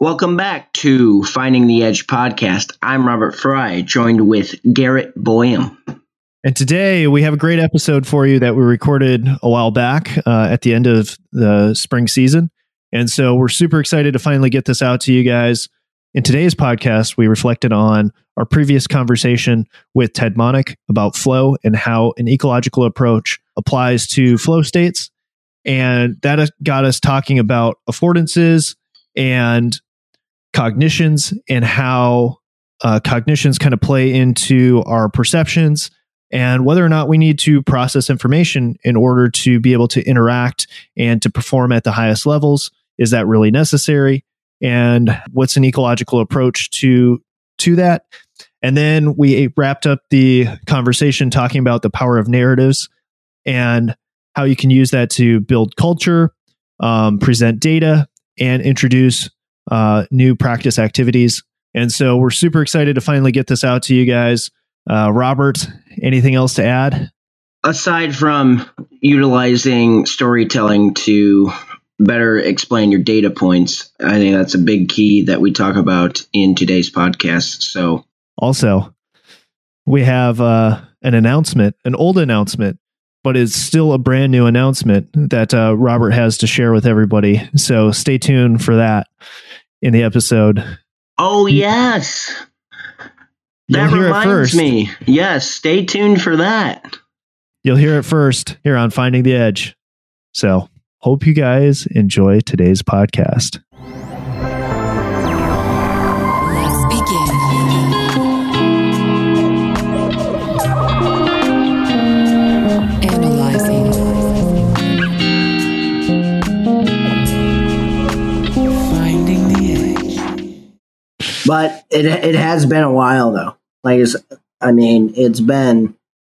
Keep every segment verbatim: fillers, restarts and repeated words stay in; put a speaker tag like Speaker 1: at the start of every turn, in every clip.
Speaker 1: Welcome back to Finding the Edge podcast. I'm Robert Fry, joined with Garrett Boyum.
Speaker 2: And today we have a great episode for you that we recorded a while back uh, at the end of the spring season. And so we're super excited to finally get this out to you guys. In today's podcast, we reflected on our previous conversation with Ted Monick about flow and how an ecological approach applies to flow states. And that got us talking about affordances and cognitions and how uh, cognitions kind of play into our perceptions and whether or not we need to process information in order to be able to interact and to perform at the highest levels. Is that really necessary? And what's an ecological approach to, to that? And then we wrapped up the conversation talking about the power of narratives and how you can use that to build culture, um, present data, and introduce uh, new practice activities. And so we're super excited to finally get this out to you guys. Uh, Robert, anything else to add?
Speaker 1: Aside from utilizing storytelling to better explain your data points, I think that's a big key that we talk about in today's podcast. So,
Speaker 2: also, we have uh, an announcement, an old announcement, but it's still a brand new announcement that uh, Robert has to share with everybody. So stay tuned for that in the episode.
Speaker 1: Oh, yes. That reminds me. Yes, stay tuned for that.
Speaker 2: You'll hear it first here on Finding the Edge. So hope you guys enjoy today's podcast.
Speaker 3: Let's begin. Analyzing. Finding the edge.
Speaker 4: But it it has been a while though. Like it's, I mean, it's been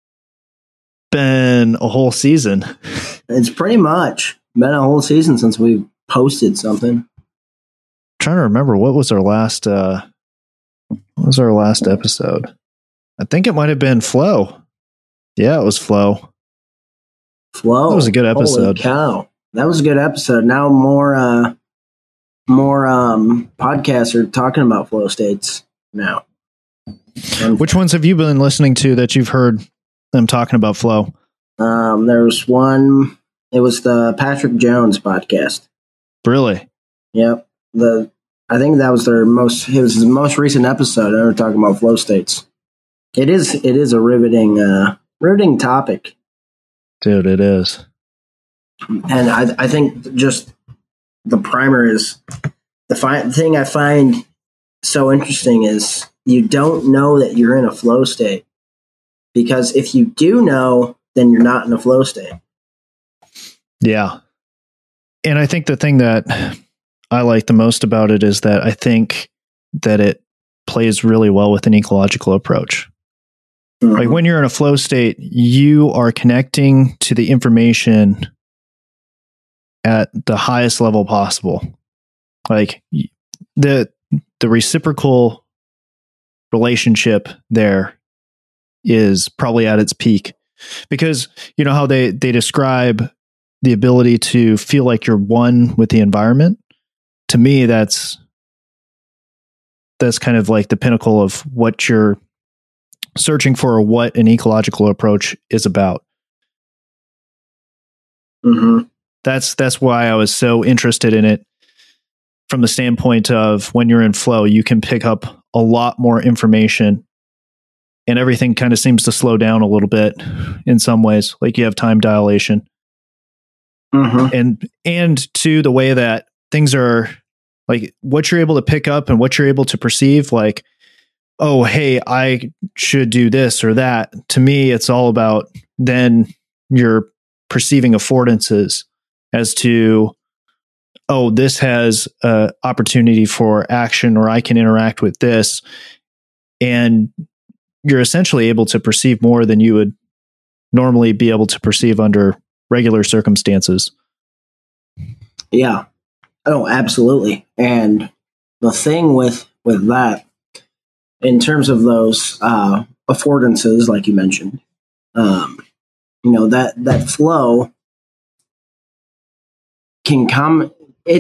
Speaker 2: been a whole season.
Speaker 4: It's pretty much been a whole season since we posted something.
Speaker 2: I'm trying to remember what was our last uh what was our last episode? I think it might have been Flow. Yeah, it was Flow.
Speaker 4: Flow.
Speaker 2: That was a good episode.
Speaker 4: Holy cow. That was a good episode. Now more uh more um podcasts are talking about flow states now. And,
Speaker 2: Which ones have you been listening to that you've heard them talking about flow?
Speaker 4: Um there was one, it was the Patrick Jones podcast.
Speaker 2: Really?
Speaker 4: Yep. The I think that was their most it was his most recent episode. They were talking about flow states. It is it is a riveting uh riveting topic.
Speaker 2: Dude, it is.
Speaker 4: And I I think just the primer is the fi- thing I find so interesting is you don't know that you're in a flow state, because if you do know, then you're not in a flow state.
Speaker 2: Yeah. And I think the thing that I like the most about it is that I think that it plays really well with an ecological approach. Mm-hmm. Like when you're in a flow state, you are connecting to the information at the highest level possible. Like the the reciprocal relationship there is probably at its peak, because you know how they they describe the ability to feel like you're one with the environment. To me, that's that's kind of like the pinnacle of what you're searching for, or what an ecological approach is about.
Speaker 4: Mm-hmm.
Speaker 2: That's that's why I was so interested in it, from the standpoint of when you're in flow, you can pick up a lot more information, and everything kind of seems to slow down a little bit in some ways. Like you have time dilation. Mm-hmm. And and to the way that things are, like what you're able to pick up and what you're able to perceive, like, oh, hey, I should do this or that. To me, it's all about then you're perceiving affordances as to, oh, this has an opportunity for action, or I can interact with this. And you're essentially able to perceive more than you would normally be able to perceive under regular circumstances.
Speaker 4: Yeah. Oh, absolutely. And the thing with, with that, in terms of those uh, affordances, like you mentioned, um, you know, that, that flow can come, it,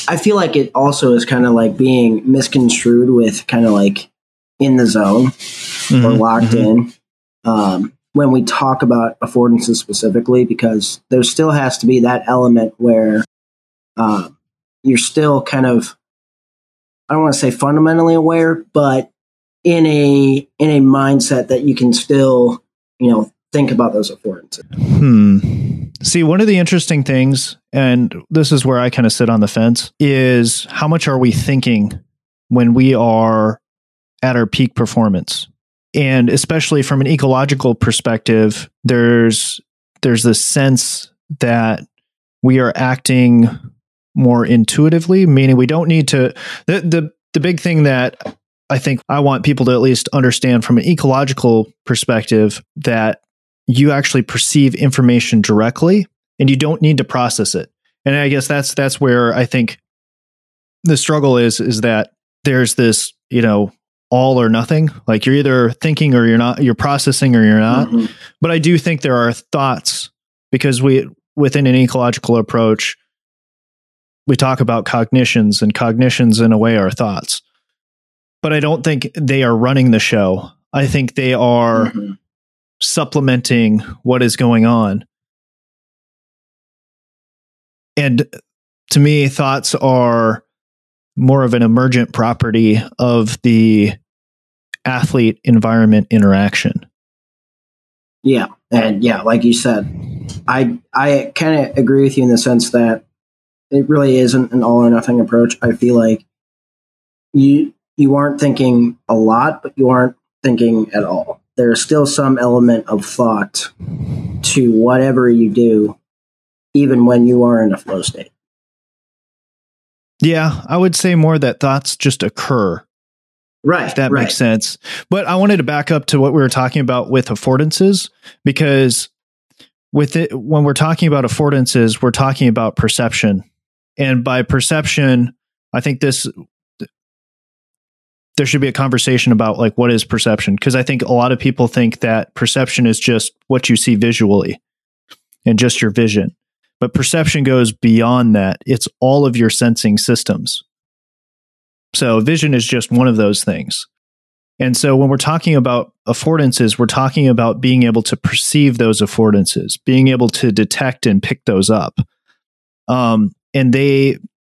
Speaker 4: I feel like it also is kind of like being misconstrued with kind of like in the zone
Speaker 2: Mm-hmm,
Speaker 4: or locked
Speaker 2: mm-hmm.
Speaker 4: in um, when we talk about affordances specifically, because there still has to be that element where uh, you're still kind of, I don't want to say fundamentally aware, but in a in a mindset that you can still, you know, think about those affordances.
Speaker 2: Hmm. See, one of the interesting things, and this is where I kind of sit on the fence, is how much are we thinking when we are at our peak performance? And especially from an ecological perspective, there's there's this sense that we are acting more intuitively, meaning we don't need to. The the the big thing that I think I want people to at least understand from an ecological perspective, that you actually perceive information directly and you don't need to process it. And I guess that's that's where I think the struggle is, is that there's this, you know, all or nothing. Like you're either thinking or you're not, you're processing or you're not.
Speaker 4: Mm-hmm.
Speaker 2: But I do think there are thoughts, because we, within an ecological approach, we talk about cognitions, and cognitions in a way are thoughts. But I don't think they are running the show. I think they are
Speaker 4: Mm-hmm.
Speaker 2: supplementing what is going on. And to me, thoughts are more of an emergent property of the athlete environment interaction.
Speaker 4: Yeah. And yeah, like you said, I I kind of agree with you in the sense that it really isn't an all or nothing approach. I feel like you you aren't thinking a lot, but you aren't thinking at all. There's still some element of thought to whatever you do, even when you are in a flow state.
Speaker 2: Yeah, I would say more that thoughts just occur.
Speaker 4: Right.
Speaker 2: If that
Speaker 4: right.
Speaker 2: makes sense. But I wanted to back up to what we were talking about with affordances, because with it, when we're talking about affordances, we're talking about perception. And by perception, I think this, there should be a conversation about like, what is perception? Because I think a lot of people think that perception is just what you see visually and just your vision. But perception goes beyond that. It's all of your sensing systems. So vision is just one of those things. And so when we're talking about affordances, we're talking about being able to perceive those affordances, being able to detect and pick those up. Um, and they,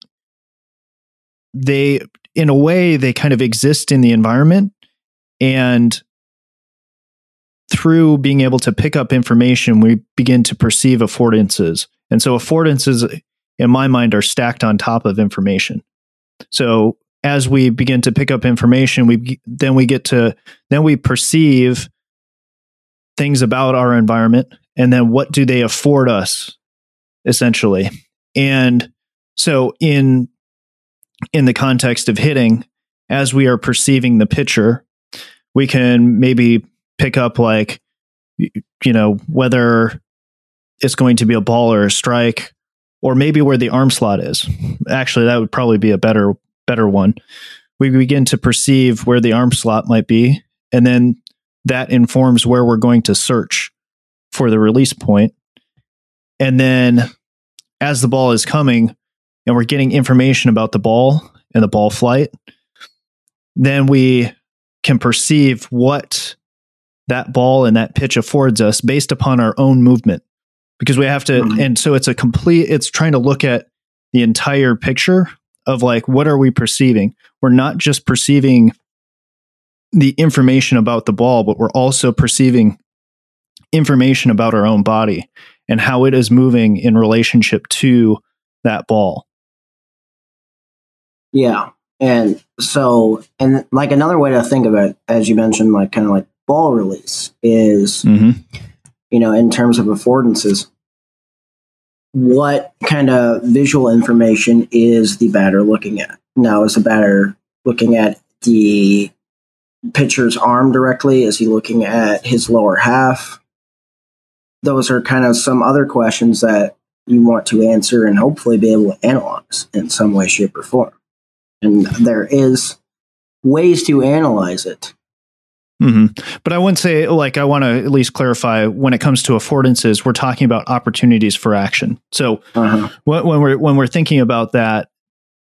Speaker 2: they, in a way, they kind of exist in the environment. And through being able to pick up information, we begin to perceive affordances. And so affordances, in my mind, are stacked on top of information. So as we begin to pick up information, we then we get to then we perceive things about our environment, and then what do they afford us, essentially. And so in in the context of hitting, as we are perceiving the pitcher, we can maybe pick up like, you know, whether it's going to be a ball or a strike, or maybe where the arm slot is. Actually, that would probably be a better better one. We begin to perceive where the arm slot might be, and then that informs where we're going to search for the release point. And then as the ball is coming and we're getting information about the ball and the ball flight, then we can perceive what that ball and that pitch affords us based upon our own movement. Because we have to, mm-hmm. and so it's a complete, it's trying to look at the entire picture of like, what are we perceiving? We're not just perceiving the information about the ball, but we're also perceiving information about our own body and how it is moving in relationship to that ball.
Speaker 4: Yeah. And so, and like another way to think of it, as you mentioned, like kind of like ball release is,
Speaker 2: mm-hmm.
Speaker 4: you know, in terms of affordances, what kind of visual information is the batter looking at? Now, is the batter looking at the pitcher's arm directly? Is he looking at his lower half? Those are kind of some other questions that you want to answer and hopefully be able to analyze in some way, shape, or form. And there is ways to analyze it.
Speaker 2: Mm-hmm. But I wouldn't say, like, I want to at least clarify, when it comes to affordances, we're talking about opportunities for action. So
Speaker 4: uh-huh.
Speaker 2: when, when we're when we're thinking about that,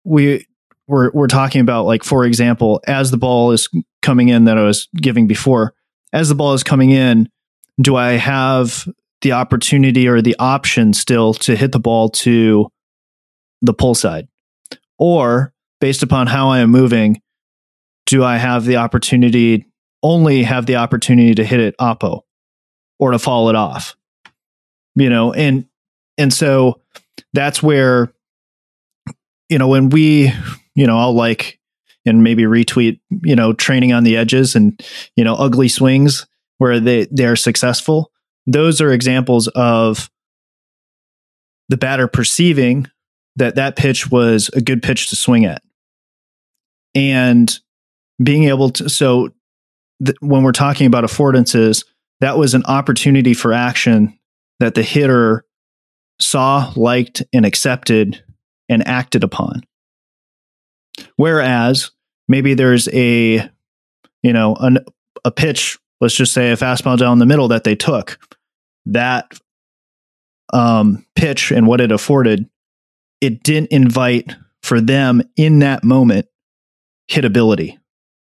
Speaker 2: we we're we're talking about, like, for example, as the ball is coming in that I was giving before, as the ball is coming in, do I have the opportunity or the option still to hit the ball to the pull side? Or based upon how I am moving, do I have the opportunity, only have the opportunity to hit it oppo or to fall it off? You know, and and so that's where, you know, when we, you know, I'll like and maybe retweet, you know, training on the edges and, you know, ugly swings where they, they're successful. Those are examples of the batter perceiving that that pitch was a good pitch to swing at. And being able to, so th- when we're talking about affordances, that was an opportunity for action that the hitter saw, liked, and accepted and acted upon. Whereas maybe there's a, you know, an, a pitch, let's just say a fastball down the middle that they took. That um, pitch and what it afforded, it didn't invite for them in that moment hitability.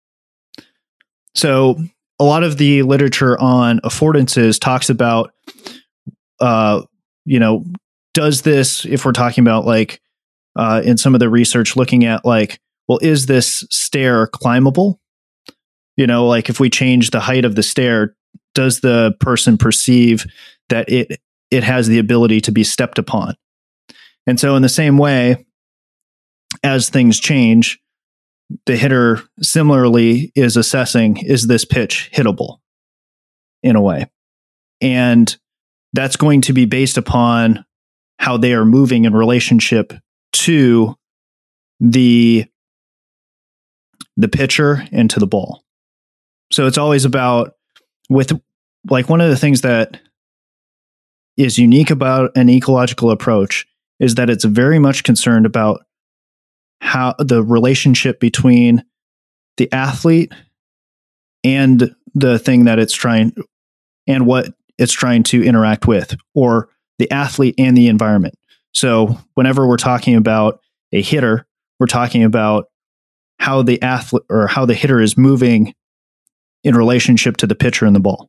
Speaker 2: So a lot of the literature on affordances talks about, uh, you know, does this, if we're talking about like uh, in some of the research looking at like, well, is this stair climbable? You know, like if we change the height of the stair, does the person perceive that it it has the ability to be stepped upon? And so in the same way, as things change, the hitter similarly is assessing, is this pitch hittable in a way? And that's going to be based upon how they are moving in relationship to the the pitcher and to the ball. So it's always about, with like one of the things that is unique about an ecological approach is that it's very much concerned about how the relationship between the athlete and the thing that it's trying and what it's trying to interact with, or the athlete and the environment. So whenever we're talking about a hitter, we're talking about how the athlete or how the hitter is moving in relationship to the pitcher and the ball.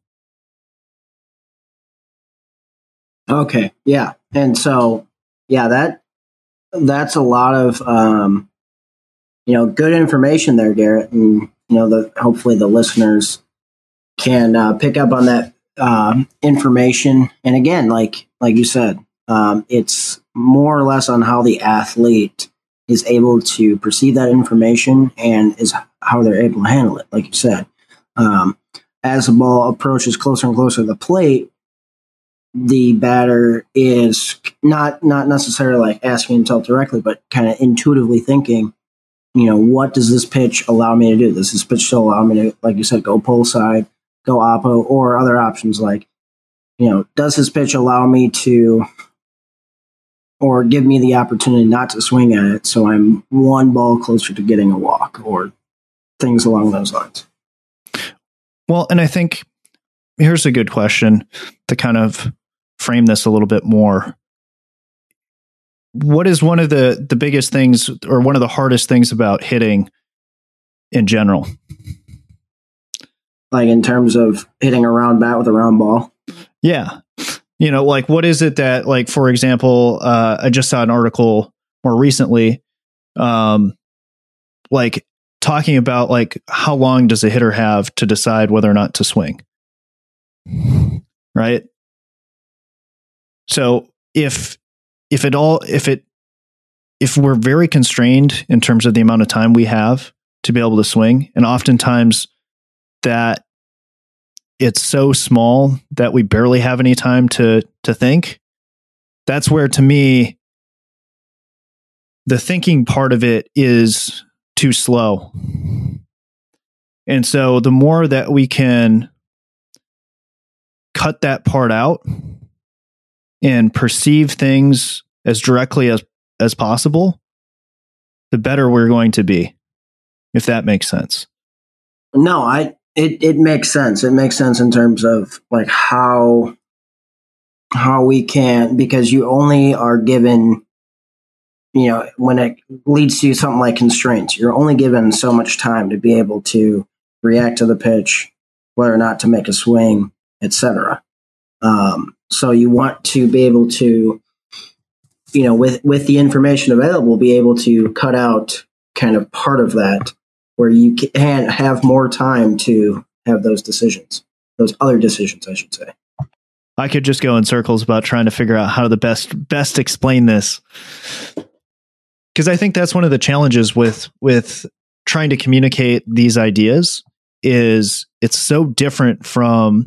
Speaker 4: Okay. Yeah. And so, yeah, that, that's a lot of, um, you know, good information there, Garrett. And, you know, the, hopefully the listeners can uh, pick up on that uh, information. And again, like, like you said, um, it's more or less on how the athlete is able to perceive that information and is how they're able to handle it. Like you said, um, as the ball approaches closer and closer to the plate, the batter is not not necessarily like asking himself directly, but kind of intuitively thinking, you know, what does this pitch allow me to do? Does this pitch still allow me to, like you said, go pull side, go oppo, or other options like, you know, does this pitch allow me to, or give me the opportunity not to swing at it, so I'm one ball closer to getting a walk, or things along those lines.
Speaker 2: Well, and I think here's a good question to kind of frame this a little bit more. What is one of the, the biggest things or one of the hardest things about hitting in general?
Speaker 4: Like in terms of hitting a round bat with a round ball?
Speaker 2: Yeah. You know, like what is it that, like, for example, uh, I just saw an article more recently, um, like talking about like how long does a hitter have to decide whether or not to swing? Right. So if, if it all, if it, if we're very constrained in terms of the amount of time we have to be able to swing, and oftentimes that it's so small that we barely have any time to, to think, that's where, to me, the thinking part of it is too slow. And so the more that we can cut that part out and perceive things as directly as, as possible, the better we're going to be, if that makes sense.
Speaker 4: No, I it, it makes sense. It makes sense in terms of like how how we can, because you only are given you know, when it leads to something like constraints, you're only given so much time to be able to react to the pitch, whether or not to make a swing, et cetera. Um, so you want to be able to, you know, with, with the information available, be able to cut out kind of part of that where you can have more time to have those decisions, those other decisions, I should say.
Speaker 2: I could just go in circles about trying to figure out how to the best best explain this. Because I think that's one of the challenges with with trying to communicate these ideas is it's so different from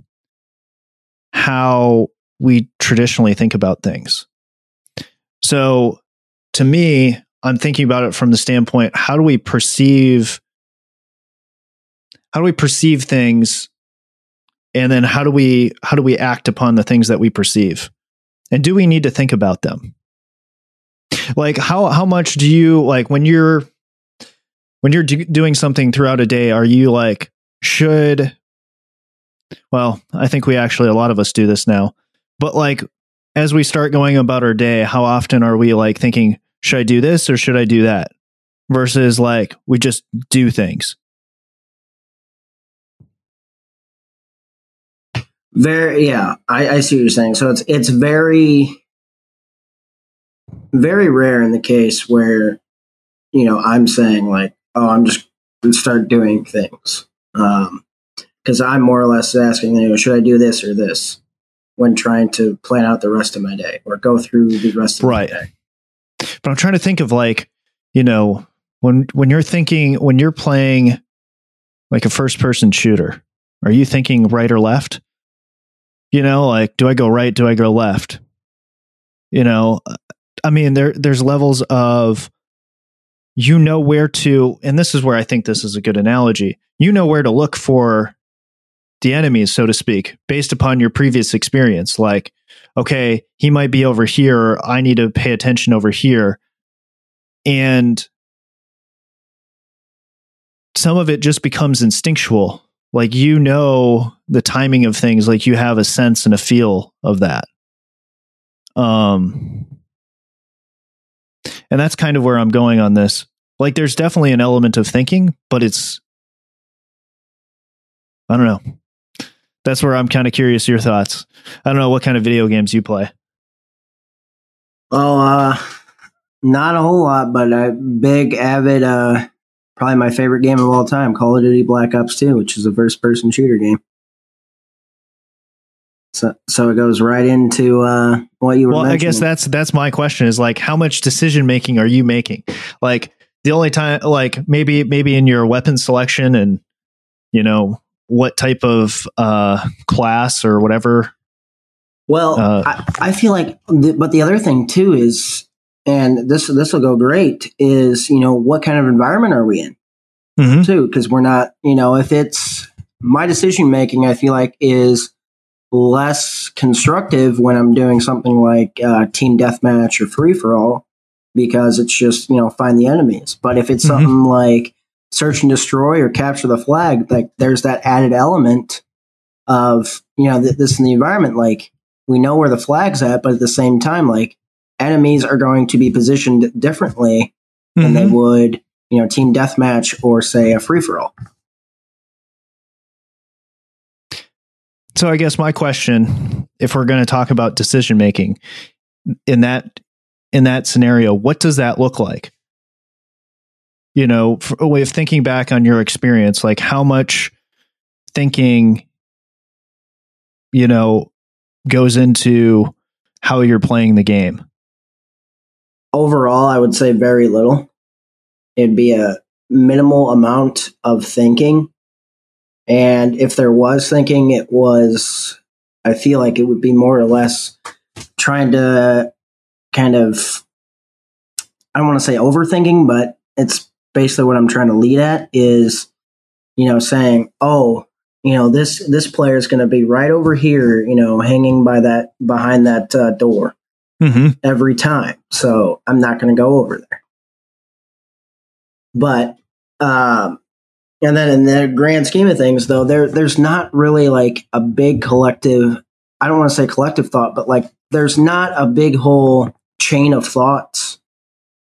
Speaker 2: how we traditionally think about things. So to me, I'm thinking about it from the standpoint, how do we perceive how do we perceive things, and then how do we how do we act upon the things that we perceive? And do we need to think about them? Like how how much do you like when you're when you're do- doing something throughout a day, are you like should well, I think we actually a lot of us do this now. But like as we start going about our day, how often are we like thinking, should I do this or should I do that? Versus like we just do things.
Speaker 4: Very, yeah, I, I see what you're saying. So it's it's very, very rare in the case where, you know, I'm saying like, oh, I'm just going to start doing things. Um, because I'm more or less asking, you know, should I do this or this when trying to plan out the rest of my day or go through the rest of
Speaker 2: right.
Speaker 4: my day.
Speaker 2: But I'm trying to think of like, you know, when when you're thinking, when you're playing like a first person shooter, are you thinking right or left? You know, like, do I go right? Do I go left? You know, I mean, there there's levels of, you know, where to, and this is where I think this is a good analogy. You know where to look for the enemies, so to speak, based upon your previous experience. Like, okay, he might be over here. I need to pay attention over here. And some of it just becomes instinctual. Like, you know, the timing of things, like you have a sense and a feel of that. Um, and that's kind of where I'm going on this. Like, there's definitely an element of thinking, but it's, I don't know. That's where I'm kind of curious your thoughts. I don't know what kind of video games you play.
Speaker 4: Oh, uh, not a whole lot, but a big, avid, uh, probably my favorite game of all time, Call of Duty Black Ops two, which is a first-person shooter game. So, so it goes right into uh, what you were
Speaker 2: well,
Speaker 4: mentioning.
Speaker 2: I guess that's that's my question is like, how much decision making are you making? Like the only time, like maybe maybe in your weapon selection and, you know, what type of uh, class or whatever.
Speaker 4: Well,
Speaker 2: uh,
Speaker 4: I, I feel like, th- but the other thing too is, and this this will go great, is, you know, what kind of environment are we in
Speaker 2: mm-hmm.
Speaker 4: too? Because we're not, you know, if it's my decision making, I feel like is less constructive when I'm doing something like uh, team deathmatch or free for all, because it's just, you know, find the enemies. But if it's
Speaker 2: Mm-hmm.
Speaker 4: something like search and destroy or capture the flag, like there's that added element of, you know, th- this in the environment. Like, we know where the flag's at, but at the same time, like, enemies are going to be positioned differently mm-hmm. than they would, you know, team deathmatch or say a free for all.
Speaker 2: So I guess my question, if we're going to talk about decision making in that in that scenario, what does that look like? You know, for a way of thinking back on your experience, like how much thinking, you know, goes into how you're playing the game?
Speaker 4: Overall, I would say very little. It'd be a minimal amount of thinking. And if there was thinking, it was, I feel like it would be more or less trying to kind of, I don't want to say overthinking, but it's basically what I'm trying to lead at is, you know, saying, oh, you know, this, this player is going to be right over here, you know, hanging by that, behind that uh, door
Speaker 2: mm-hmm.
Speaker 4: every time. So I'm not going to go over there. But, um, and then in the grand scheme of things, though, there there's not really like a big collective, I don't want to say collective thought, but like there's not a big whole chain of thoughts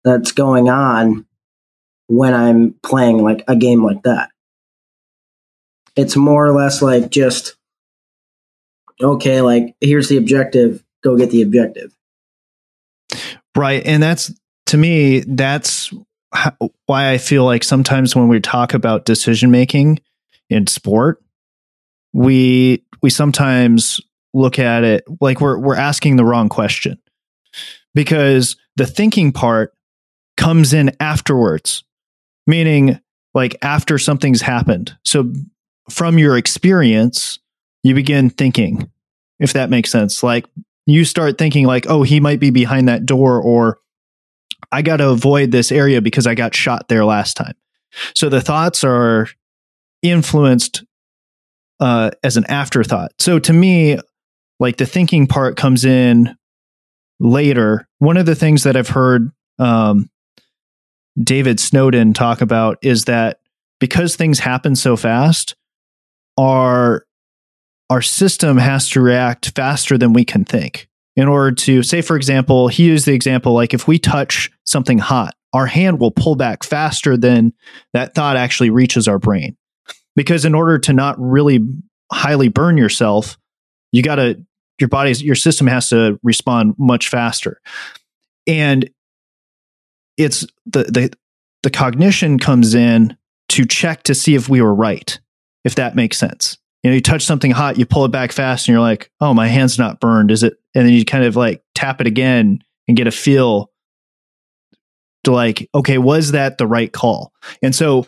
Speaker 4: that's going on when I'm playing like a game like that. It's more or less like just, okay, like here's the objective, go get the objective.
Speaker 2: Right. And that's, to me, that's how, why I feel like sometimes when we talk about decision making in sport, we we sometimes look at it like we're we're asking the wrong question, because the thinking part comes in afterwards, meaning like after something's happened. So from your experience, you begin thinking, if that makes sense. Like you start thinking like, oh, he might be behind that door, or I got to avoid this area because I got shot there last time. So the thoughts are influenced uh, as an afterthought. So to me, like the thinking part comes in later. One of the things that I've heard um, David Snowden talk about is that because things happen so fast, our our system has to react faster than we can think. In order to, say, for example, he used the example, like if we touch something hot, our hand will pull back faster than that thought actually reaches our brain. Because in order to not really highly burn yourself, you got to, your body's, your system has to respond much faster. And it's the, the, the cognition comes in to check to see if we were right, if that makes sense. You know, you touch something hot, you pull it back fast and you're like, oh, my hand's not burned. Is it? And then you kind of like tap it again and get a feel to like, okay, was that the right call? And so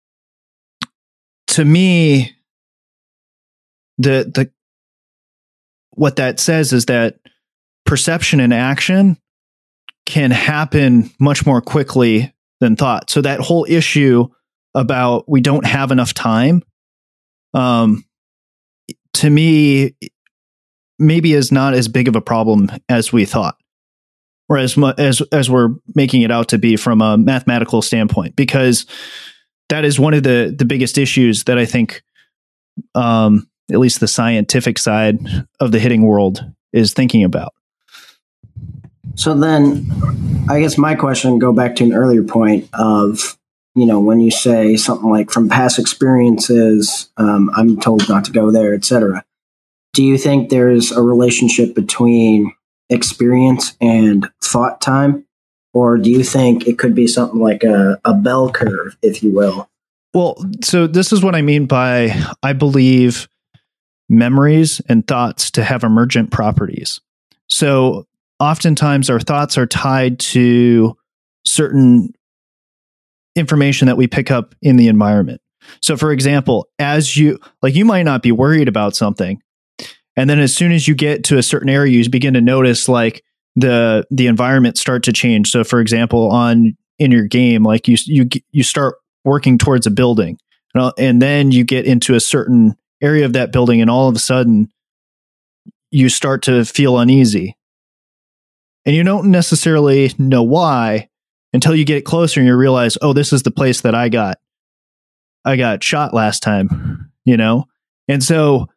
Speaker 2: to me, the, the, what that says is that perception and action can happen much more quickly than thought. So that whole issue about we don't have enough time, um, to me, maybe is not as big of a problem as we thought, or as much as as we're making it out to be from a mathematical standpoint, because that is one of the the biggest issues that I think, um, at least the scientific side of the hitting world is thinking about.
Speaker 4: So then, I guess my question go back to an earlier point of, you know, when you say something like from past experiences, um, I'm told not to go there, et cetera. Do you think there's a relationship between experience and thought time? Or do you think it could be something like a, a bell curve, if you will?
Speaker 2: Well, so this is what I mean by, I believe memories and thoughts to have emergent properties. So oftentimes our thoughts are tied to certain information that we pick up in the environment. So for example, as you, like you might not be worried about something, and then as soon as you get to a certain area, you begin to notice like the the environment start to change. So for example, on in your game, like you you you start working towards a building, you know, and then you get into a certain area of that building, and all of a sudden you start to feel uneasy. And you don't necessarily know why until you get closer and you realize, oh, this is the place that I got I got shot last time, you know? And so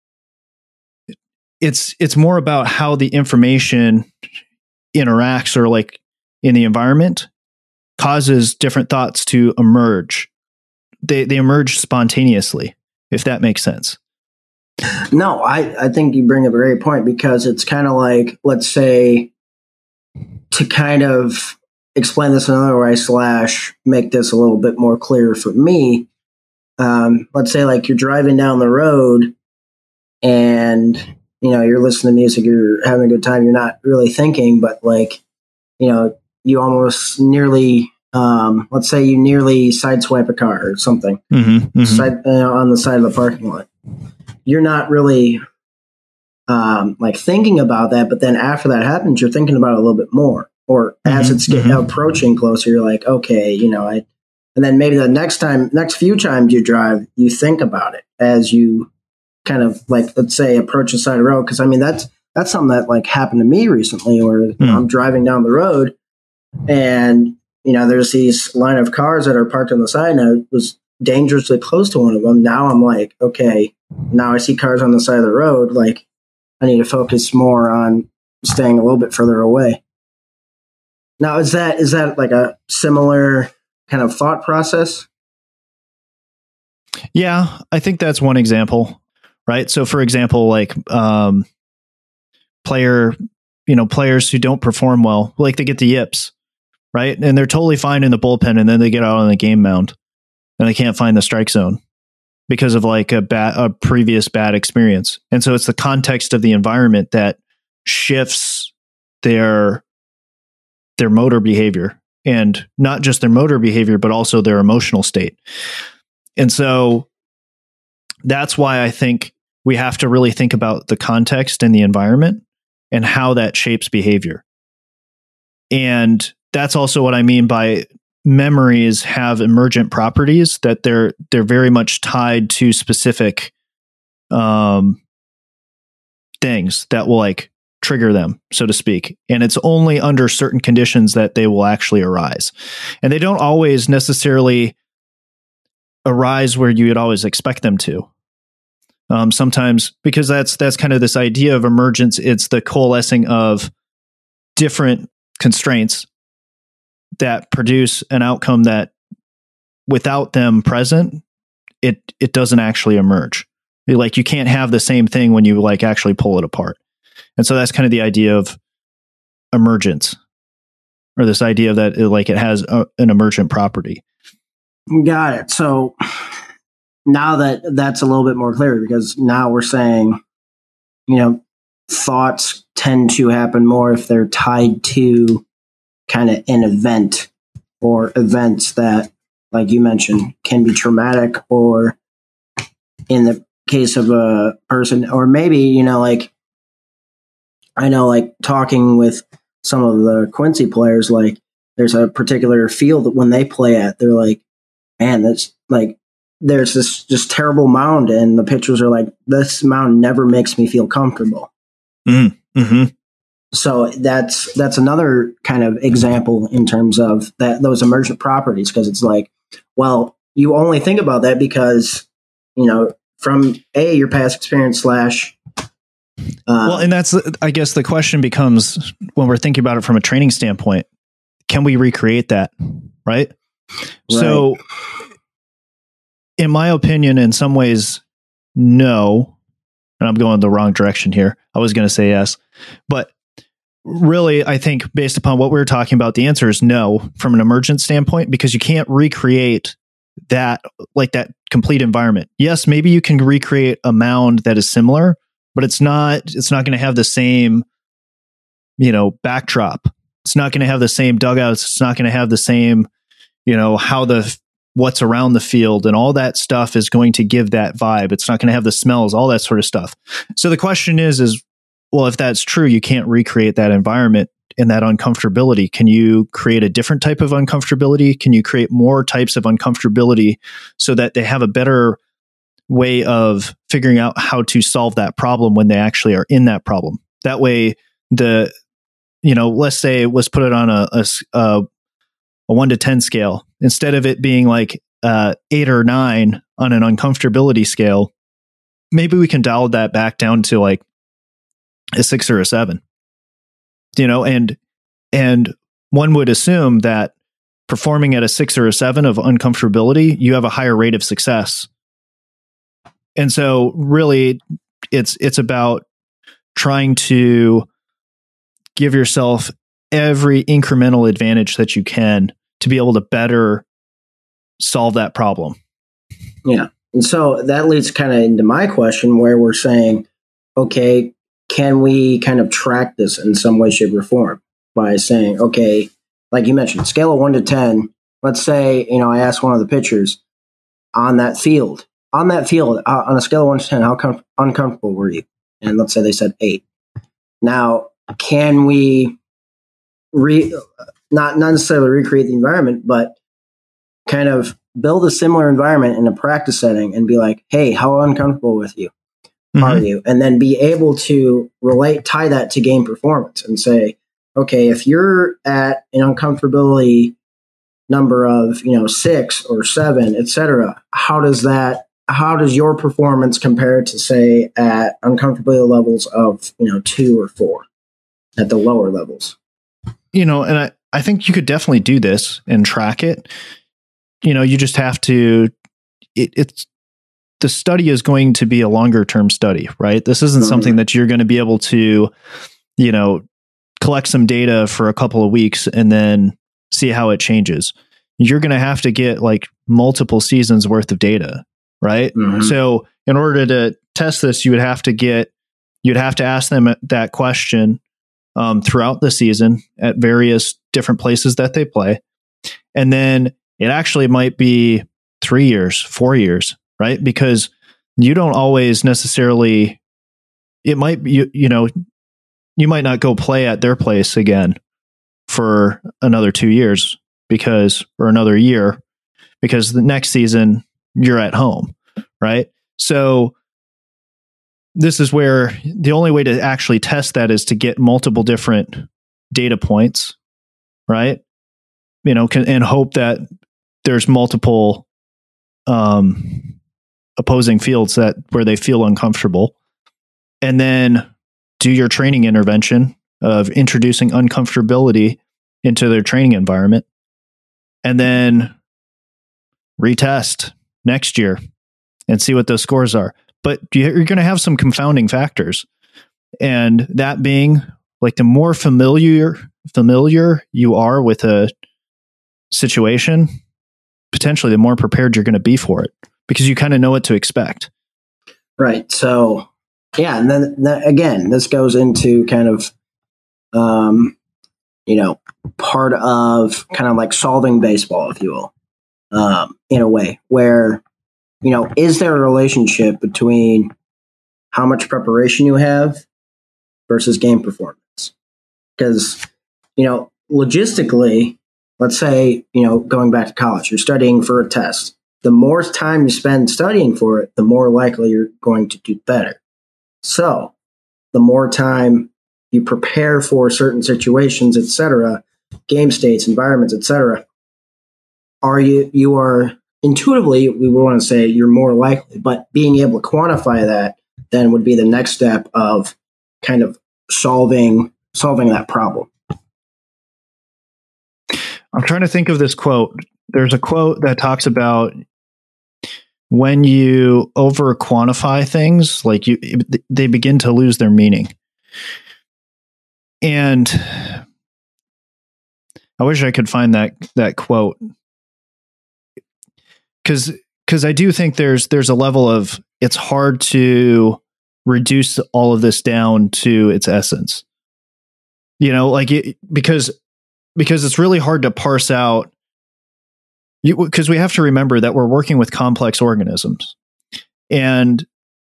Speaker 2: it's it's more about how the information interacts, or like in the environment causes different thoughts to emerge. They they emerge spontaneously, if that makes sense.
Speaker 4: No, I, I think you bring up a great point, because it's kind of like, let's say, to kind of explain this another way slash make this a little bit more clear for me. Um, let's say like you're driving down the road and, you know, you're listening to music, you're having a good time, you're not really thinking, but like, you know, you almost nearly, um, let's say you nearly sideswipe a car or something,
Speaker 2: Mm-hmm, mm-hmm.
Speaker 4: side, uh, on the side of the parking lot. You're not really um, like thinking about that, but then after that happens, you're thinking about it a little bit more. Or as
Speaker 2: Mm-hmm,
Speaker 4: it's getting
Speaker 2: mm-hmm.
Speaker 4: approaching closer, you're like, okay, you know, I, and then maybe the next time, next few times you drive, you think about it as you kind of like, let's say, approach the side of the road. Cause I mean, that's, that's something that like happened to me recently, where
Speaker 2: Mm.
Speaker 4: you know, I'm driving down the road and, you know, there's these line of cars that are parked on the side, and I was dangerously close to one of them. Now I'm like, okay, now I see cars on the side of the road. Like I need to focus more on staying a little bit further away. Now, is that is that like a similar kind of thought process?
Speaker 2: Yeah, I think that's one example, right? So, for example, like um, player, you know, players who don't perform well, like they get the yips, right? And they're totally fine in the bullpen, and then they get out on the game mound, and they can't find the strike zone because of like a bad, a previous bad experience. And so, it's the context of the environment that shifts their their motor behavior, and not just their motor behavior, but also their emotional state. And so that's why I think we have to really think about the context and the environment and how that shapes behavior. And that's also what I mean by memories have emergent properties, that they're they're very much tied to specific um, things that will like trigger them, so to speak. And it's only under certain conditions that they will actually arise. And they don't always necessarily arise where you would always expect them to. Um, sometimes, because that's that's kind of this idea of emergence, it's the coalescing of different constraints that produce an outcome that without them present, it it doesn't actually emerge. Like you can't have the same thing when you like actually pull it apart. And so that's kind of the idea of emergence, or this idea that it, like it has a, an emergent property.
Speaker 4: Got it. So now that that's a little bit more clear, because now we're saying, you know, thoughts tend to happen more if they're tied to kind of an event or events that, like you mentioned, can be traumatic, or in the case of a person, or maybe, you know, like I know, like talking with some of the Quincy players, like there's a particular field that when they play at, they're like, man, that's like, there's this just terrible mound, and the pitchers are like, this mound never makes me feel comfortable.
Speaker 2: Mm-hmm.
Speaker 4: So that's that's another kind of example in terms of that those emergent properties, because it's like, well, you only think about that because, you know, from a your past experience slash. Uh,
Speaker 2: well, and that's, I guess the question becomes, when we're thinking about it from a training standpoint, can we recreate that? Right. Right. So in my opinion, in some ways, no, and I'm going the wrong direction here. I was going to say yes, but really, I think based upon what we were talking about, the answer is no from an emergent standpoint, because you can't recreate that, like that complete environment. Yes, maybe you can recreate a mound that is similar, but it's not, it's not going to have the same, you know, backdrop. It's not going to have the same dugouts. It's not going to have the same, you know, how the, what's around the field and all that stuff is going to give that vibe. It's not going to have the smells, all that sort of stuff. So the question is, is, well, if that's true, you can't recreate that environment and that uncomfortability. Can you create a different type of uncomfortability? Can you create more types of uncomfortability so that they have a better way of figuring out how to solve that problem when they actually are in that problem? That way, the, you know, let's say, let's put it on a, a, a a one to ten scale, instead of it being like uh, eight or nine on an uncomfortability scale, maybe we can dial that back down to like a six or a seven, you know, and, and one would assume that performing at a six or a seven of uncomfortability, you have a higher rate of success. And so really it's, it's about trying to give yourself every incremental advantage that you can to be able to better solve that problem.
Speaker 4: Yeah. And so that leads kind of into my question, where we're saying, okay, can we kind of track this in some way, shape, or form by saying, okay, like you mentioned, scale of one to ten, let's say, you know, I asked one of the pitchers on that field, on that field, uh, on a scale of one to ten, how com- uncomfortable were you? And let's say they said eight. Now, can we Re, not, not necessarily recreate the environment, but kind of build a similar environment in a practice setting and be like, hey, how uncomfortable with you mm-hmm. are you? And then be able to relate, tie that to game performance and say, okay, if you're at an uncomfortability number of, you know, six or seven, et cetera, how does that, how does your performance compare to, say, at uncomfortability levels of, you know, two or four at the lower levels?
Speaker 2: You know, and I, I think you could definitely do this and track it. You know, you just have to, it, it's, the study is going to be a longer term study, right? This isn't mm-hmm. something that you're going to be able to, you know, collect some data for a couple of weeks and then see how it changes. You're going to have to get like multiple seasons worth of data, right? Mm-hmm. So in order to test this, you would have to get, you'd have to ask them that question um, throughout the season at various different places that they play. And then it actually might be three years, four years, right? Because you don't always necessarily, it might be, you, you know, you might not go play at their place again for another two years because, or another year, because the next season you're at home, right? So this is where the only way to actually test that is to get multiple different data points, right? You know, can, and hope that there's multiple um, opposing fields that where they feel uncomfortable, and then do your training intervention of introducing uncomfortability into their training environment, and then retest next year and see what those scores are. But you're going to have some confounding factors, and that being like the more familiar familiar you are with a situation, potentially the more prepared you're going to be for it because you kind of know what to expect.
Speaker 4: Right. So, yeah. And then, then again, this goes into kind of, um, you know, part of kind of like solving baseball, if you will, um, in a way where, you know, is there a relationship between how much preparation you have versus game performance? Because, you know, logistically, let's say, you know, going back to college, you're studying for a test. The more time you spend studying for it, the more likely you're going to do better. So the more time you prepare for certain situations, et cetera, game states, environments, et cetera, are you, you are intuitively, we would want to say you're more likely, but being able to quantify that then would be the next step of kind of solving, solving that problem.
Speaker 2: I'm trying to think of this quote. There's a quote that talks about when you over quantify things, like you, they begin to lose their meaning. And I wish I could find that, that quote. Cause, cause I do think there's, there's a level of, it's hard to reduce all of this down to its essence, you know, like it, because Because it's really hard to parse out, because we have to remember that we're working with complex organisms. And,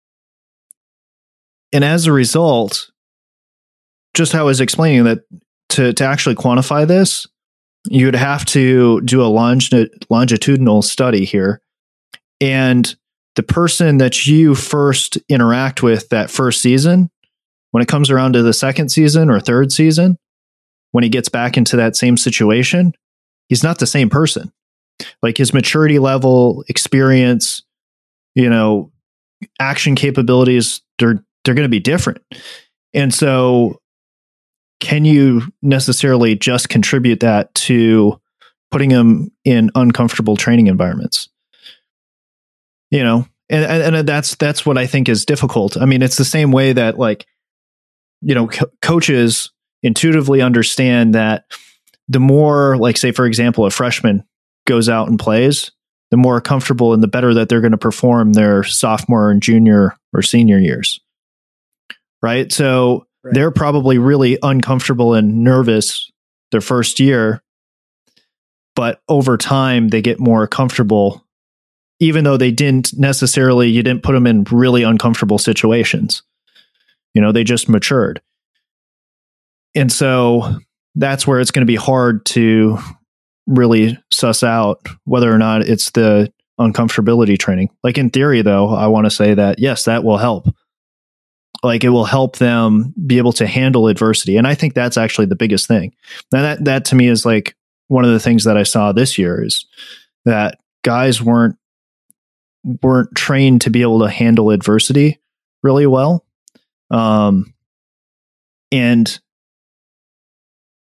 Speaker 2: and as a result, just how I was explaining that to, to actually quantify this, you'd have to do a longi- longitudinal study here. And the person that you first interact with that first season, when it comes around to the second season or third season, when he gets back into that same situation, he's not the same person. Like his maturity level, experience, you know, action capabilities, they're, they're going to be different. And so can you necessarily just contribute that to putting him in uncomfortable training environments? You know, and, and, and that's, that's what I think is difficult. I mean, it's the same way that like, you know, co- coaches intuitively understand that the more, like, say, for example, a freshman goes out and plays, the more comfortable and the better that they're going to perform their sophomore and junior or senior years. Right. So right. They're probably really uncomfortable and nervous their first year, but over time they get more comfortable, even though they didn't necessarily, you didn't put them in really uncomfortable situations. You know, they just matured. And so that's where it's going to be hard to really suss out whether or not it's the uncomfortability training. Like in theory, though, I want to say that, yes, that will help. Like it will help them be able to handle adversity. And I think that's actually the biggest thing. Now that, that to me is like one of the things that I saw this year is that guys weren't, weren't trained to be able to handle adversity really well. Um, and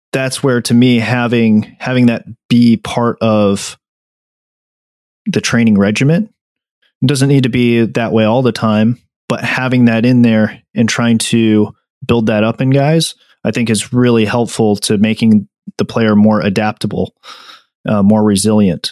Speaker 2: that's where, to me, having having that be part of the training regimen, it doesn't need to be that way all the time, but having that in there and trying to build that up in guys, I think is really helpful to making the player more adaptable, uh, more resilient.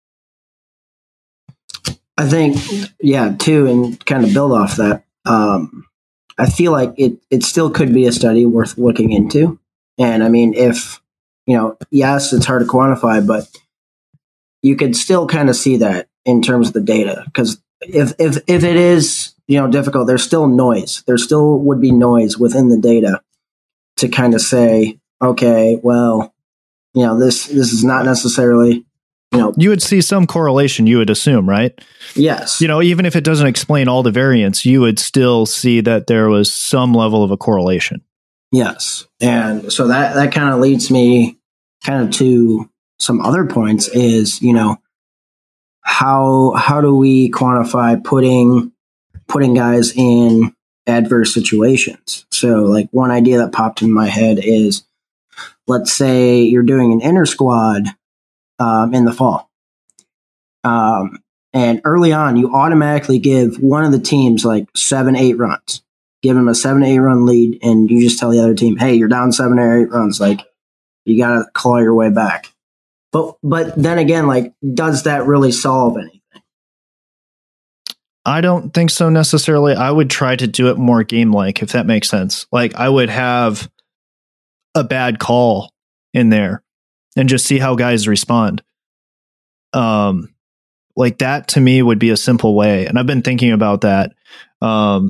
Speaker 4: I think, yeah, too, and kind of build off that. Um, I feel like it, it still could be a study worth looking into. And I mean, if, you know, yes, it's hard to quantify, but you could still kind of see that in terms of the data. Because if, if, if it is, you know, difficult, there's still noise. There still would be noise within the data to kind of say, okay, well, you know, this, this is not necessarily, you know,
Speaker 2: you would see some correlation, you would assume, right?
Speaker 4: Yes.
Speaker 2: You know, even if it doesn't explain all the variants, you would still see that there was some level of a correlation.
Speaker 4: Yes. And so that, that kind of leads me kind of to some other points is, you know, how, how do we quantify putting, putting guys in adverse situations? So like one idea that popped in my head is, let's say you're doing an inter squad um, in the fall. Um, and early on, you automatically give one of the teams like seven, eight runs. Give them a seven, eight run lead, and you just tell the other team, hey, you're down seven or eight runs. Like, you got to claw your way back. But but then again, like, does that really solve anything?
Speaker 2: I don't think so necessarily. I would try to do it more game-like, if that makes sense. Like, I would have a bad call in there and just see how guys respond. Um, like that to me would be a simple way. And I've been thinking about that. Um,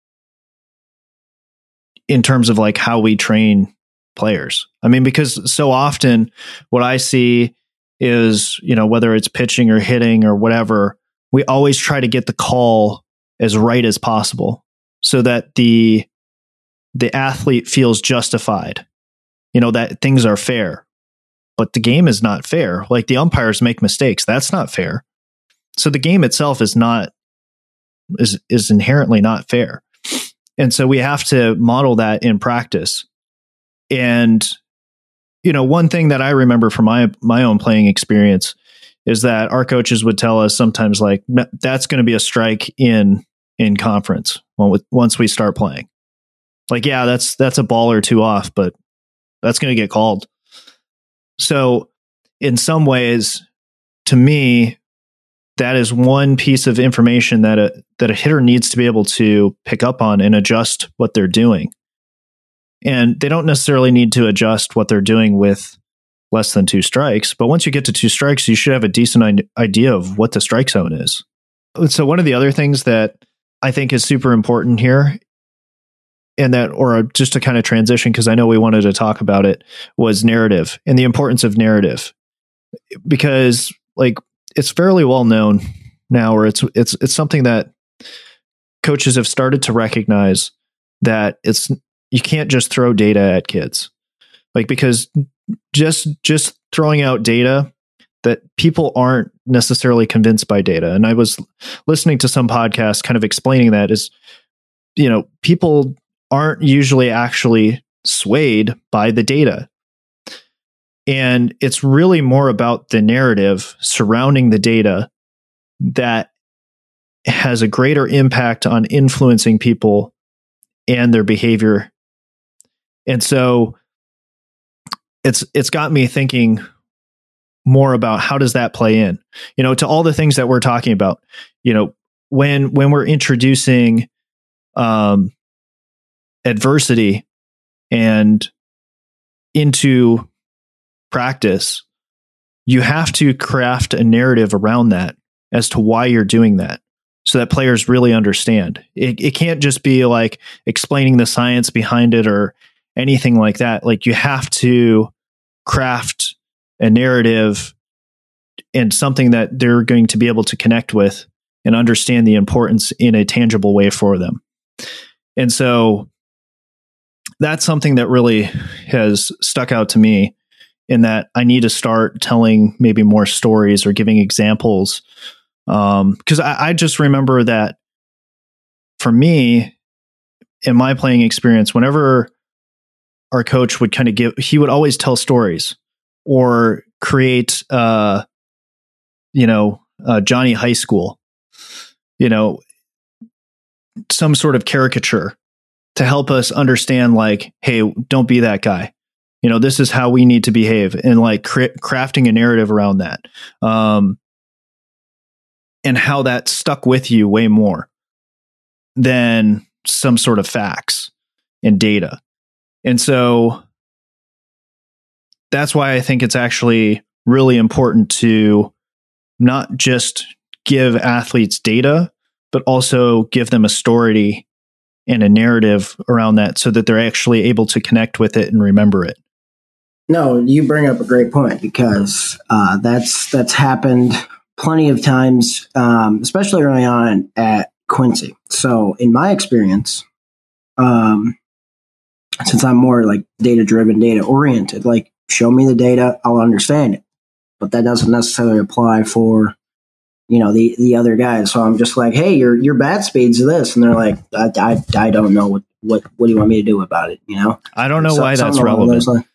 Speaker 2: in terms of like how we train players. I mean, because so often what I see is, you know, whether it's pitching or hitting or whatever, we always try to get the call as right as possible so that the, the athlete feels justified, you know, that things are fair, but the game is not fair. Like the umpires make mistakes. That's not fair. So the game itself is not, is, is inherently not fair. And so we have to model that in practice. And, you know, one thing that I remember from my, my own playing experience is that our coaches would tell us sometimes like, that's going to be a strike in, in conference once we start playing. Like, yeah, that's, that's a ball or two off, but that's going to get called. So in some ways, to me, that is one piece of information that a that a hitter needs to be able to pick up on and adjust what they're doing. And they don't necessarily need to adjust what they're doing with less than two strikes. But once you get to two strikes, you should have a decent idea of what the strike zone is. So one of the other things that I think is super important here, and that, or just to kind of transition, because I know we wanted to talk about it, was narrative and the importance of narrative. Because like, it's fairly well known now, or it's it's it's something that coaches have started to recognize that it's you can't just throw data at kids, like because just just throwing out data that people aren't necessarily convinced by data. And I was listening to some podcasts kind of explaining that is, you know, people aren't usually actually swayed by the data. And it's really more about the narrative surrounding the data that has a greater impact on influencing people and their behavior. And so it's it's got me thinking more about how does that play in, you know, to all the things that we're talking about. You know, when when we're introducing um, adversity and into practice, you have to craft a narrative around that as to why you're doing that so that players really understand. It, it can't just be like explaining the science behind it or anything like that. Like you have to craft a narrative and something that they're going to be able to connect with and understand the importance in a tangible way for them. And so that's something that really has stuck out to me, in that I need to start telling maybe more stories or giving examples. Um, because I, I just remember that for me, in my playing experience, whenever our coach would kind of give, he would always tell stories or create, uh, you know, uh, Johnny High School, you know, some sort of caricature to help us understand, like, hey, don't be that guy. You know, this is how we need to behave, and like cra- crafting a narrative around that. Um, and how that stuck with you way more than some sort of facts and data. And so that's why I think it's actually really important to not just give athletes data, but also give them a story and a narrative around that so that they're actually able to connect with it and remember it.
Speaker 4: No, you bring up a great point, because uh, that's that's happened plenty of times, um, especially early on at Quincy. So in my experience, um, since I'm more like data-driven, data-oriented, like, show me the data, I'll understand it. But that doesn't necessarily apply for, you know, the, the other guys. So I'm just like, hey, your your bat speed's this. And they're like, I, I, I don't know. What, what what do you want me to do about it? You know?
Speaker 2: I don't know
Speaker 4: So,
Speaker 2: why that's
Speaker 4: along
Speaker 2: relevant.
Speaker 4: those lines.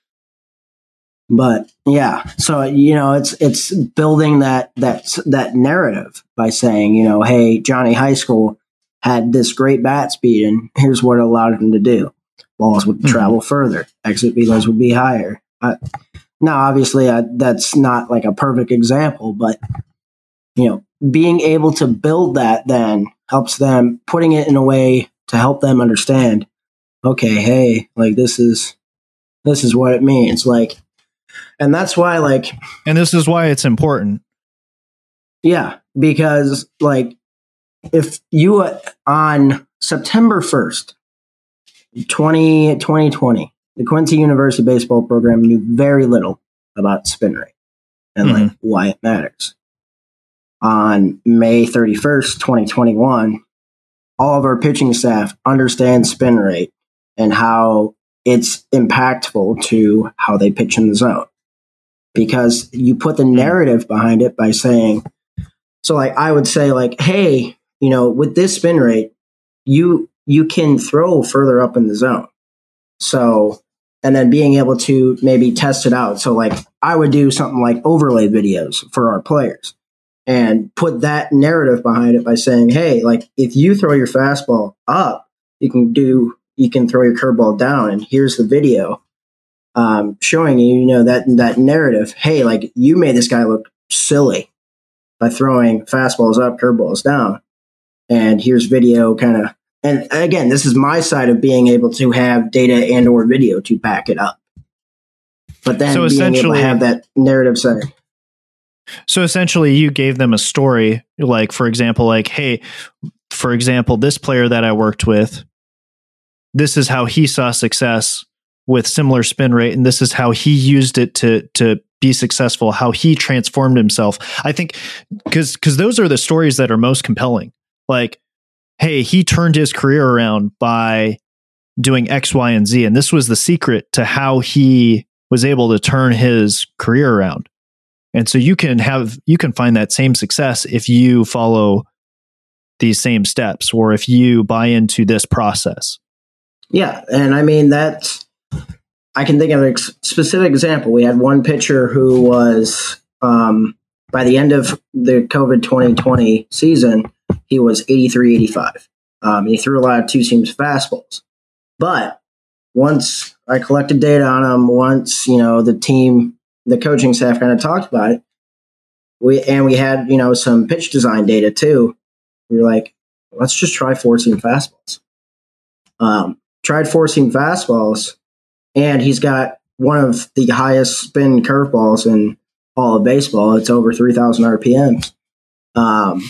Speaker 4: But yeah, so, you know, it's it's building that that that narrative by saying, you know, hey, Johnny High School had this great bat speed, and here's what it allowed him to do. Balls would mm-hmm. travel further, exit velos would be higher. Uh, now, obviously, uh, that's not like a perfect example, but, you know, being able to build that then helps them, putting it in a way to help them understand, okay, hey, like, this is this is what it means, like. And that's why, like...
Speaker 2: And this is why it's important.
Speaker 4: Yeah, because, like, if you, uh, on September first, twenty twenty, the Quincy University baseball program knew very little about spin rate and, mm-hmm. like, why it matters. On May thirty-first, twenty twenty-one, all of our pitching staff understand spin rate and how it's impactful to how they pitch in the zone. Because you put the narrative behind it by saying, so like I would say, like, hey, you know, with this spin rate, you you can throw further up in the zone. So, and then being able to maybe test it out. So like I would do something like overlay videos for our players and put that narrative behind it by saying, hey, like, if you throw your fastball up, you can do, you can throw your curveball down, and here's the video. Um, showing you, you know, that that narrative. Hey, like, you made this guy look silly by throwing fastballs up, curveballs down, and here's video, kind of. And again, this is my side of being able to have data and or video to back it up. But then
Speaker 2: so
Speaker 4: being able to have that narrative side.
Speaker 2: So essentially, you gave them a story, like, for example, like, hey, for example, this player that I worked with, this is how he saw success with similar spin rate, and this is how he used it to to be successful, how he transformed himself. I think because because those are the stories that are most compelling. Like, hey, he turned his career around by doing X, Y, and Z, and this was the secret to how he was able to turn his career around. And so you can have you can find that same success if you follow these same steps, or if you buy into this process.
Speaker 4: Yeah, and I mean, that's, I can think of a specific example. We had one pitcher who was, um, by the end of the COVID twenty twenty season, he was eighty-three, eighty-five. Um, he threw a lot of two-seam fastballs. But once I collected data on him, once, you know, the team, the coaching staff kind of talked about it, we and we had, you know, some pitch design data too. We were like, let's just try four-seam fastballs. Um, tried four-seam fastballs, and he's got one of the highest spin curveballs in all of baseball. It's over three thousand R P Ms. Um,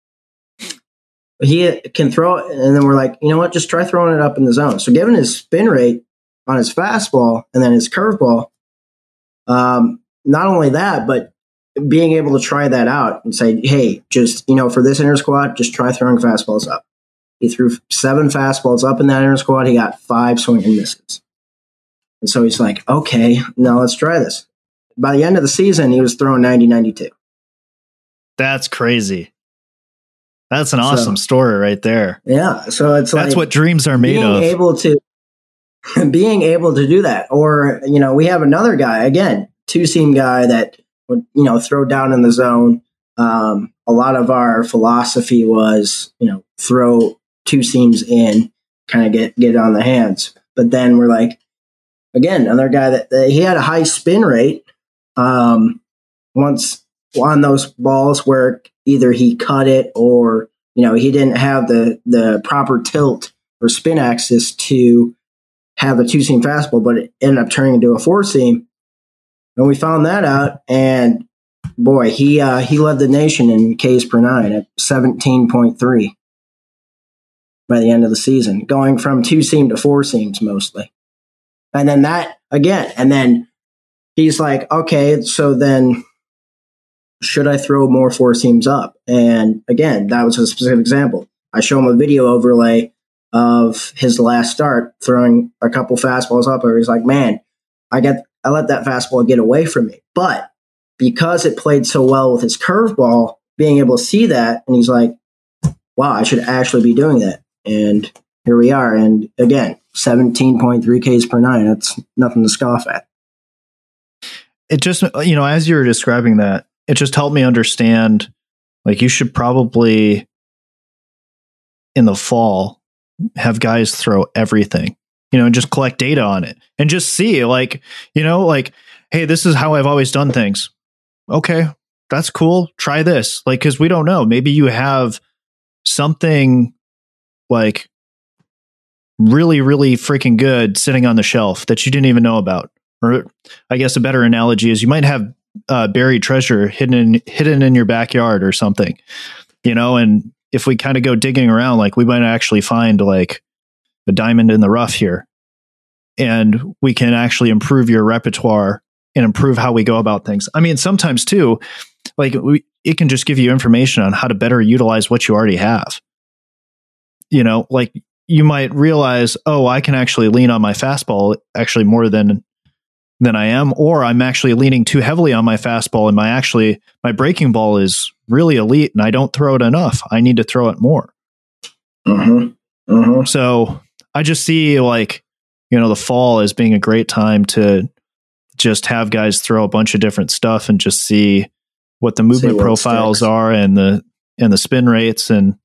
Speaker 4: he can throw it, and then we're like, you know what, just try throwing it up in the zone. So given his spin rate on his fastball and then his curveball, um, not only that, but being able to try that out and say, hey, just, you know, for this inter squad, just try throwing fastballs up. He threw seven fastballs up in that inter squad. He got five swing and misses. And so he's like, okay, now let's try this. By the end of the season, he was throwing ninety, ninety-two.
Speaker 2: That's crazy. That's an awesome so, story right there.
Speaker 4: Yeah. So it's
Speaker 2: That's
Speaker 4: like,
Speaker 2: what dreams are made
Speaker 4: being
Speaker 2: of.
Speaker 4: Able to, being able to do that. Or, you know, we have another guy, again, two-seam guy that would, you know, throw down in the zone. Um, a lot of our philosophy was, you know, throw two seams in, kind of get, get it on the hands. But then we're like, again, another guy that, that he had a high spin rate. Um, once on those balls where either he cut it or, you know, he didn't have the, the proper tilt or spin axis to have a two-seam fastball, but it ended up turning into a four-seam. And we found that out, and boy, he uh, he led the nation in Ks per nine at seventeen point three by the end of the season, going from two-seam to four-seams mostly. And then that, again, and then he's like, okay, so then should I throw more four-seams up? And again, that was a specific example. I show him a video overlay of his last start, throwing a couple fastballs up, and he's like, man, I get I let that fastball get away from me. But because it played so well with his curveball, being able to see that, and he's like, wow, I should actually be doing that. And here we are. And again, seventeen point three Ks per nine. That's nothing to scoff at.
Speaker 2: It just, you know, as you were describing that, it just helped me understand, like, you should probably, in the fall, have guys throw everything, you know, and just collect data on it and just see, like, you know, like, hey, this is how I've always done things. Okay, that's cool. Try this. Like, because we don't know. Maybe you have something like really, really freaking good sitting on the shelf that you didn't even know about. Or I guess a better analogy is you might have uh, buried treasure hidden in, hidden in your backyard or something, you know, and if we kind of go digging around, like, we might actually find like a diamond in the rough here, and we can actually improve your repertoire and improve how we go about things. I mean, sometimes too, like, we, it can just give you information on how to better utilize what you already have. You know, like, you might realize, oh, I can actually lean on my fastball actually more than than I am, or I'm actually leaning too heavily on my fastball, and my actually my breaking ball is really elite, and I don't throw it enough. I need to throw it more.
Speaker 4: Mm-hmm. Mm-hmm.
Speaker 2: So I just see, like, you know, the fall as being a great time to just have guys throw a bunch of different stuff and just see what the movement what profiles sticks. are and the and the spin rates, and,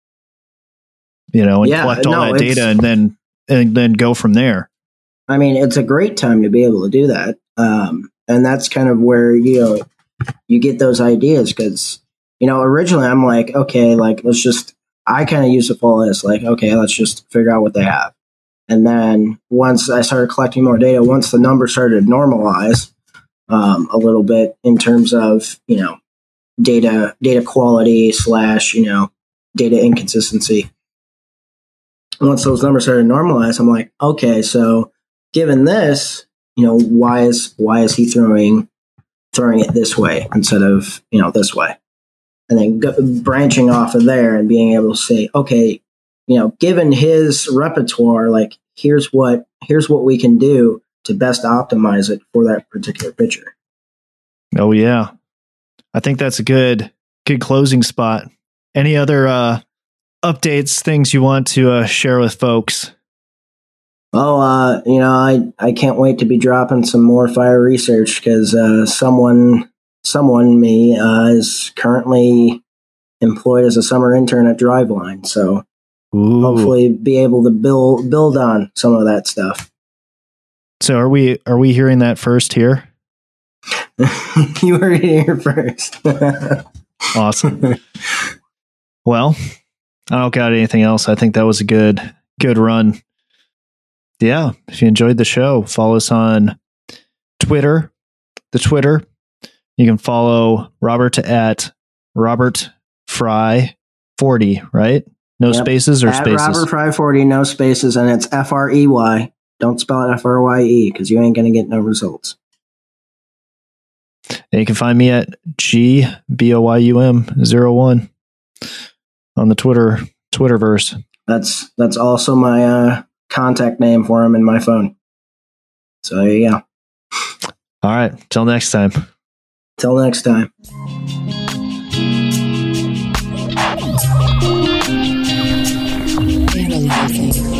Speaker 2: you know, and yeah, collect all no, that data and then and then go from there.
Speaker 4: I mean, it's a great time to be able to do that. Um, and that's kind of where, you know, you get those ideas, because, you know, originally I'm like, okay, like, let's just, I kind of use the fall as like, okay, let's just figure out what they have. And then once I started collecting more data, once the numbers started to normalize um, a little bit in terms of, you know, data, data quality slash, you know, data inconsistency. Once those numbers started to normalize, I'm like, okay, so given this, you know, why is why is he throwing throwing it this way instead of, you know, this way? And then go, branching off of there and being able to say, okay, you know, given his repertoire, like, here's what here's what we can do to best optimize it for that particular pitcher.
Speaker 2: Oh yeah, I think that's a good good closing spot. Any other uh, updates, things you want to uh, share with folks?
Speaker 4: Oh, uh, you know, I, I can't wait to be dropping some more fire research, because uh, someone, someone, me, uh, is currently employed as a summer intern at Driveline. So Ooh. hopefully be able to build build on some of that stuff.
Speaker 2: So are we are we hearing that first here?
Speaker 4: You heard it here first.
Speaker 2: Awesome. Well, I don't got anything else. I think that was a good good run. Yeah, if you enjoyed the show, follow us on Twitter, the Twitter. You can follow Robert at Robert Fry forty, right? No yep. spaces or
Speaker 4: at
Speaker 2: spaces?
Speaker 4: Robert Fry forty, no spaces, and it's F R E Y. Don't spell it F R Y E, because you ain't going to get no results.
Speaker 2: And you can find me at G B O Y U M zero one on the Twitter, Twitterverse.
Speaker 4: That's, that's also my... Uh, contact name for him in my phone. So there you go.
Speaker 2: All right. Till next time.
Speaker 4: Till next time.
Speaker 3: Analyzing.